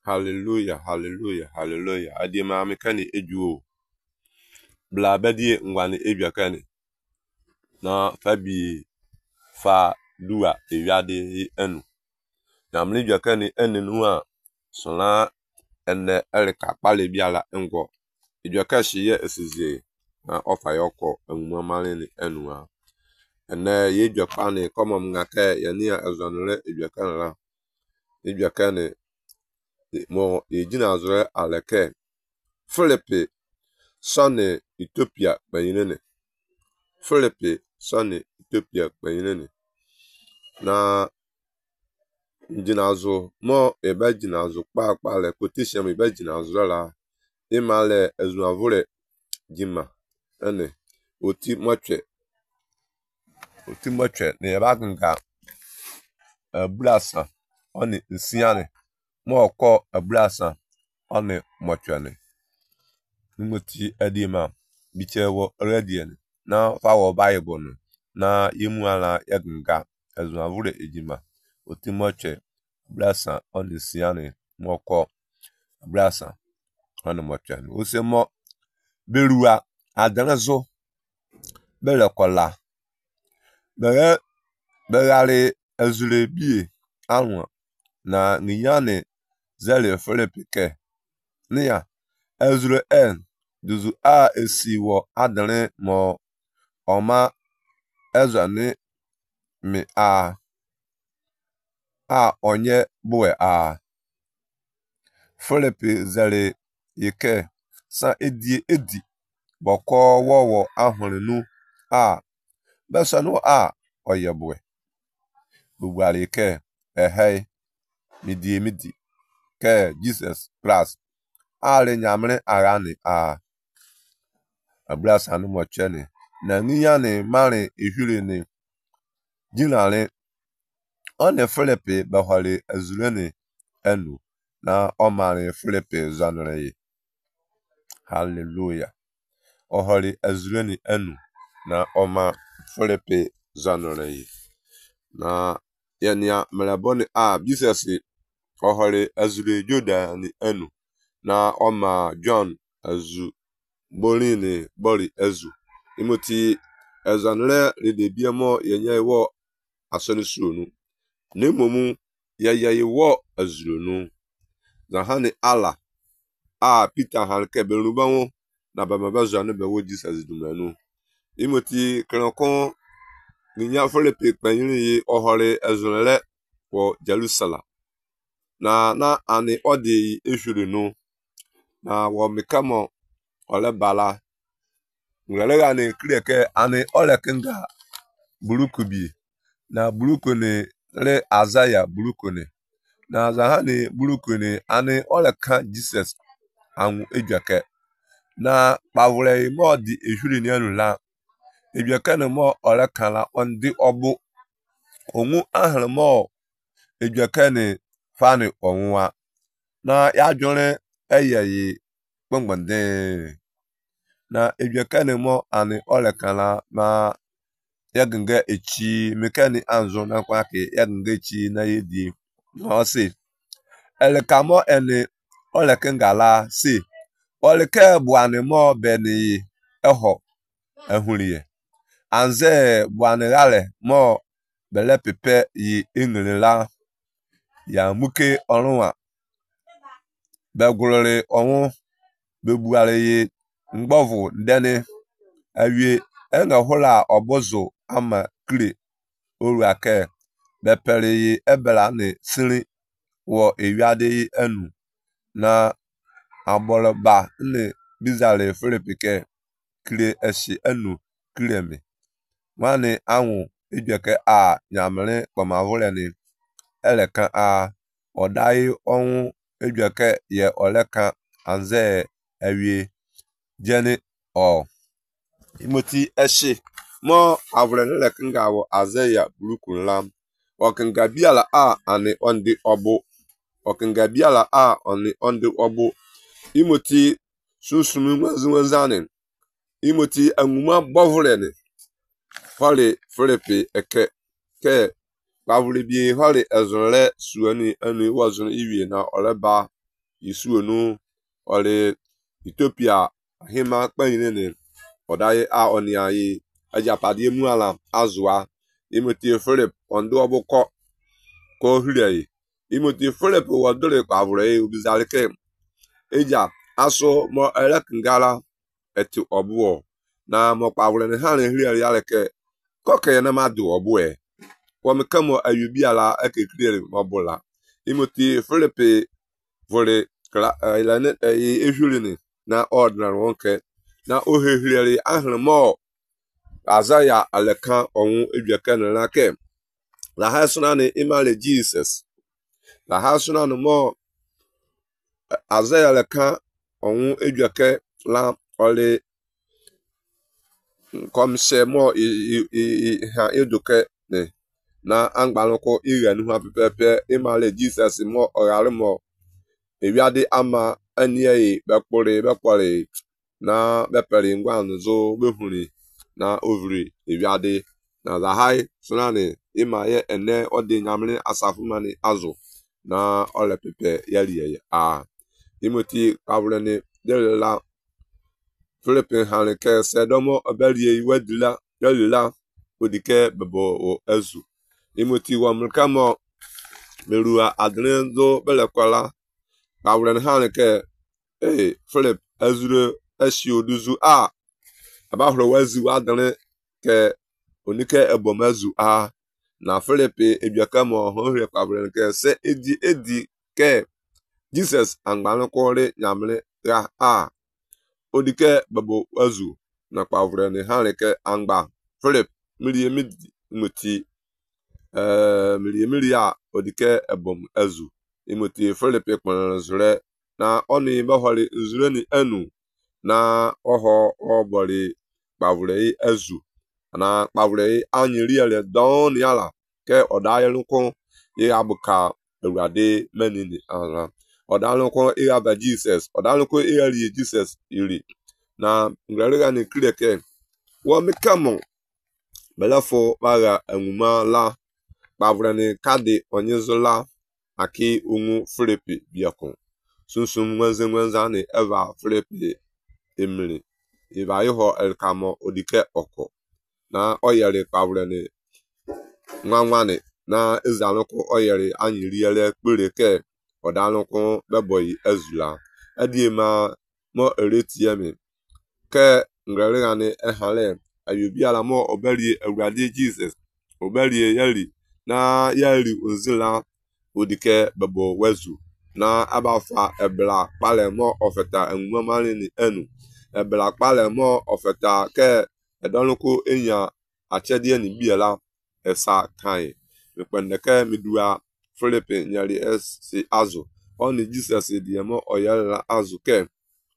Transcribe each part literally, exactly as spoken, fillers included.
Hallelujah, hallelujah, hallelujah. Adi ma mekani ejuo. Bla bedi ngwani ebiakani. Na fabi fa dua ewiade enu. Na mli biakani enu nuwa sona ene elika pale biala ngo. Ebiakashi ye esizie na ofa yoko enuma malini enuwa. Ene ye biakani komo mngake yania ezonule ebiakani la. Ebiakani mo ejina azure aleke Philippe Sonne Ethiopia bayinene Philippe Sonne Ethiopia bayinene na jinazo mo ebe jinazo pa pa le quotation ebe jinazo la imale ezuavure jima ene oti moche oti moche ne eba ganga ablasa oni nsiane mo ko ablasa oni mochane Nimoti edima bichewo redian na fawo bible no na yimuala yagnga ezuavure ejima otimoche blasa onisiane moko blasa on mochane osemo berua adanazo belekola bere berare ezure bie anwa na niyane zele Philippe niya ezure en duzu a esiwo adane mo oma ezane mi a a onye bue a Philippe zere yeke sa edi edi boko wowo ahurinu a besanu a oyebue bugwari ke ehe midi midi ke Jesus Christ ale nyamre arani a ablasa no mochene na niya ne mare ehwire ne jinale one Philippe bahole azurene enu na omare Philippe zanre hallelujah ohole azurene enu na oma Philippe zanre na yania melabone a Jesus ohole azure Jordan enu na oma John azu boline bori ezu imoti ezanle redebiemo yenye wo asonisunu nemomu yayaye wo azurunu zahani ala a Peter halke berubawo na bamabazo anu bewo Jesus dumenu imoti kronkon ninya Philippe kpanyiri ohore ezunle wo Jerusalem na na ani odi ehurinu na wo mikamo ole bala ngale ani krieke ani ole kinga burukubi na burukune le azaya burukune na zahani burukune ani ole kan Jesus anu ejake na pavule mo di ehuri ni anu la ejake na mo ole kan la ondi obu onwu ahre mo ejake ni fani onwa na ya jore eyeyi gbongbonde na ejake mo ani ole kan la ma yagnga echi mekani anzo na kwa ke yagnga echi na yedi no se elekamo ene ole kengala se ole ke buane mo beni eho ehuriye anze buane gale mo bele pepe yi engrela ya muke orunwa begurore onwu bebuare yi ngbovu ndene awie enga hula obozo ama kre oru ake bepere yi ebela ni siri wo ewiade enu na aboloba ni bizarre Philippe ke kre eshi enu kremi wani anwu ejeke a nyamre pamavule ni eleka a odai onwu ejeke ye oleka anze ewie jeni o imoti eshi mo avule le kinga wo azeya burukunla okinga biala a ani ondi obu okinga biala a oni ondi obu imoti susunu mazunzane imoti anguma bovule ni hole Philippe eke ke pavule bi hole ezonle suani ani wazun iwie na oleba isuo no ole Ethiopia hima kpanyine odaye a oniayi ajapadi mu ala azua imoti Philip ondo obuko ko hire imoti Philip wodore kwavure ubizalike eja aso mo elekngala eti obuo na mo kwavure ne han hire yaleke koke na madu obue kwamkamo ayubi ala ekekire mobula imoti Philip vole kla ilane ehurine na ordinary wonke na ohehireri ahremo azaya aleka onwu ebiaka na lake la hasuna ni imale Jesus la hasuna no mo azaya aleka onwu ebiaka la ole komse mo ha eduke ne na angbaloko irenu ha pepe imale Jesus mo orare mo ewiade ama aniye bekpore bekpore na bepere ngwa nzo behuri na ovri ewiade na the high sunani imaye ene odi nyamle asafumani azu na ole pepe yaliye a imoti kawrene delela Philippine hanike sedomo obelie wedila yalila odike bebo ezu imoti wamkamo merua adrenzo belekwala kawrene hanike eh Philip ezure esi oduzu a abahro wazu adane ke onike ebomazu a na Philip ebiaka mo hohre kwabren ke se edi edi ke Jesus angbanokore nyamle ya a odike babo wazu na kwabren ha ke angba Philip milie midi muti eh milie milia odike ebom azu imoti Philip ekponzure na oni bahori nzure ni enu na oho obori kpavure ezu na kpavure anyiri ele don yala ke odayelukun ye abuka ewade menini ala odalukun e aba Jesus odalukun e ali Jesus iri na ngrega ni kireke wo mekamo belafo baga enwuma la kpavure ni kadi onyezola aki unwu Philip biakun sunsum nwenze nwenza ni eva Philip emiri iba iho elkamo odike oko na oyere kpavure ni nwanwane na ezaloko oyere anyiriele kpereke odaloko beboyi ezula edima mo eretiemi ke ngrere ni ehale ayubi ala mo oberi ewrade Jesus oberi yali na yali ozila odike bebo wezu na abafa ebla pale mo ofeta enwuma mali ni enu ebla pale mo ofeta ke edonko enya achedie ni biela esa kai mependeke midua Philip nyali esi azu oni Jesus die mo oyela azu ke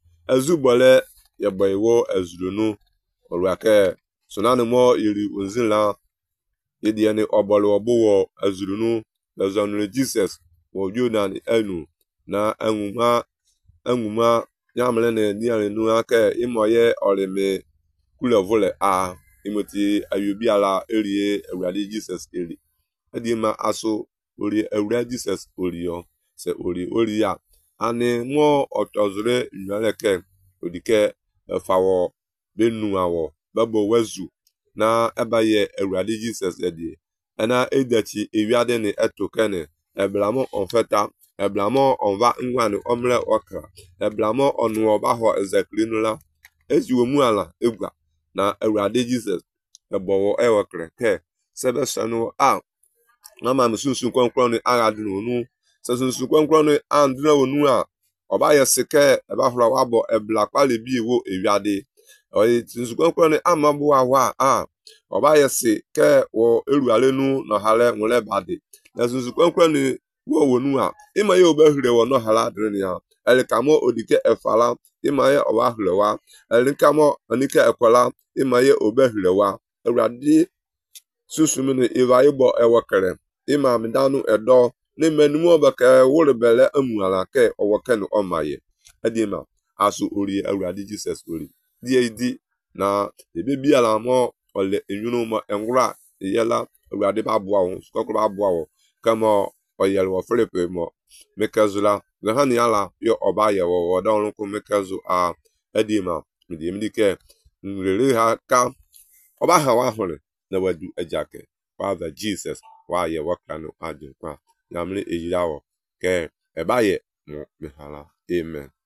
ezubole yeboiwo ezurunu orwake sonane mo yiri onzila yedie ni obolo obuwo ezurunu lezonre Jesus wojudan enu na enwuma enwuma nyamle ne niare nu ake imoye orime kulovole a imoti ayubi ala erie ewrade Jesus eri edima aso ori ewrade Jesus orio se ori ori ya ani mo otozure nyaleke odike fawo benu awo babo wezu na ebaye ewrade Jesus edi ena edachi ewiade ni etokene eblamo onfeta eblamo onva ngwani omle okra eblamo onu obaho ezekrinula eziwomu ala egwa na ewrade Jesus ebowo ewokre ke sebesanu a mama msunsun kwankwan ni agadinu nu sunsun kwankwan ni andina wonu a oba yeseke ebahoro wabo ebla kwale bi ewo ewiade oyi sunsun kwankwan ni amabu awa a oba yesi ke wo eruale nu no hale nwele bade na sunsun kwankwan ni wo wonu a imaye obahire wo no hala adreni ya elikamo odike efala imaye obahire wa elikamo anike ekola imaye obahire wa ewrade susumini ivayibo ewokere ima midanu edo ni menumo baka wolebele amuala ke owokenu omaye edima asu ori ewrade Jesus ori di na ebebi ala mo ole enyunu mo enwura yela ewrade ba boa won skokro ba boa wo kama oyelwo Philip mo mekezula zehani ala yo oba ye wo wo don ko mekezu a edima midi midi ke nrere ha ka oba ha wa hore na wadu ejake Father Jesus wa ye wakano adin kwa yamle ejirawo ke eba ye mo mehala amen.